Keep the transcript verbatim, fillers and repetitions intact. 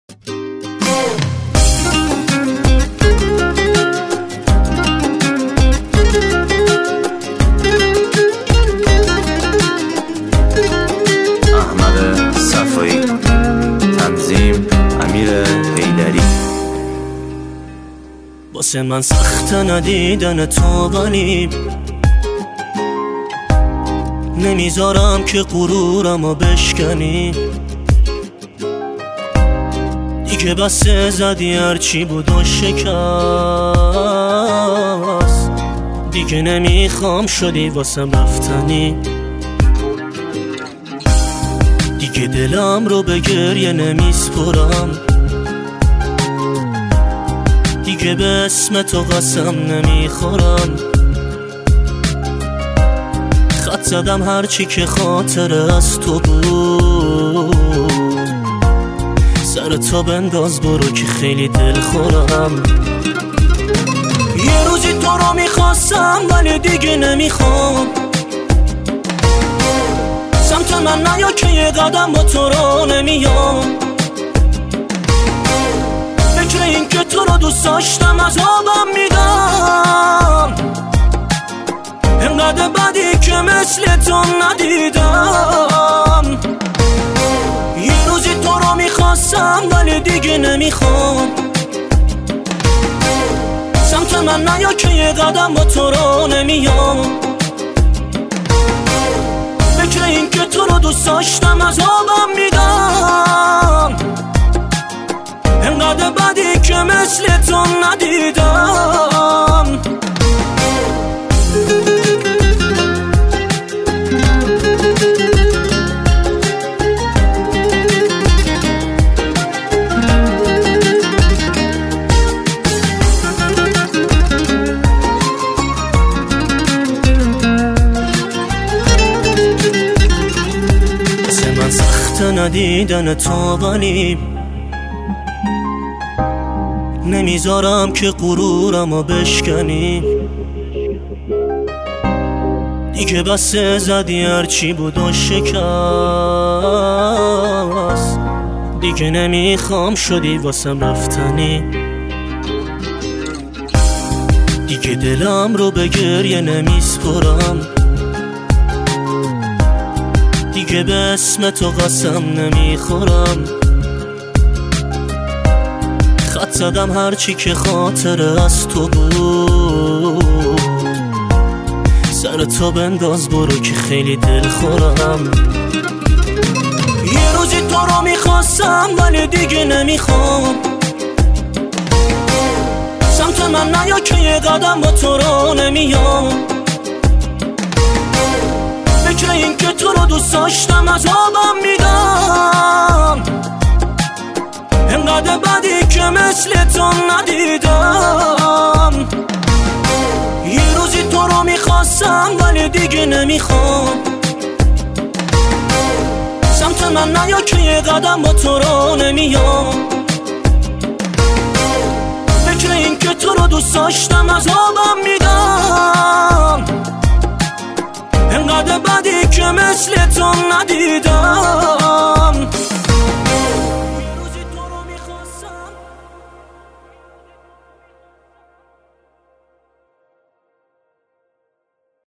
احمد صفایی، تنظیم امیر حیدری. واسه من سخت ندیدن تو، ولی نمیذارم که غرورمو بشکنی. دیگه بسه زدی هرچی بود و شکست، دیگه نمیخوام شدی واسم رفتنی. دیگه دلم رو به گریه نمیسپرم، دیگه به اسم تو قسم نمیخورم. خط زدم هرچی که خاطر از تو بود، سر تو بنداز برو که خیلی دل خورم. یه روزی تو رو میخواستم ولی دیگه نمیخوام. سمت من نیا که یه قدم با تو رو نمیام. فکر این که تو رو دوست داشتم عذابم میدم، انقدر بدی که مثل تو ندیدم. یه روزی تو رو میخواستم ولی دیگه نمیخوام. سمت من نیا که یه قدم با تو رو نمیام. فکر این که تو رو دوست داشتم عذابم میدم، انقدر بدی که مثل تو ندیدم. ندیدن تو، ولی نمیذارم که غرورمو بشکنی. دیگه بسه زدی هرچی بود و شکست، دیگه نمیخوام شدی واسم رفتنی. دیگه دلم رو به گریه نمیسپرم، دیگه به اسم تو قسم نمیخورم. خط زدم هرچی که خاطر از تو بود، سر تو بنداز برو که خیلی دل خورم. یه روزی تو رو میخواستم ولی دیگه نمیخوام. سمت من نیا که یه قدم با تو رو نمیام. فکر این که تو رو دوست داشتم عذابم میدم، انقدر بدی که مثل تو ندیدم. یه روزی تو رو میخواستم ولی دیگه نمیخوام. سمت من نیا که یه قدم با تو رو نمیام. فکر این که تو رو دوست داشتم عذابم میدم، انقدر بدی که مثل تو ندیدم.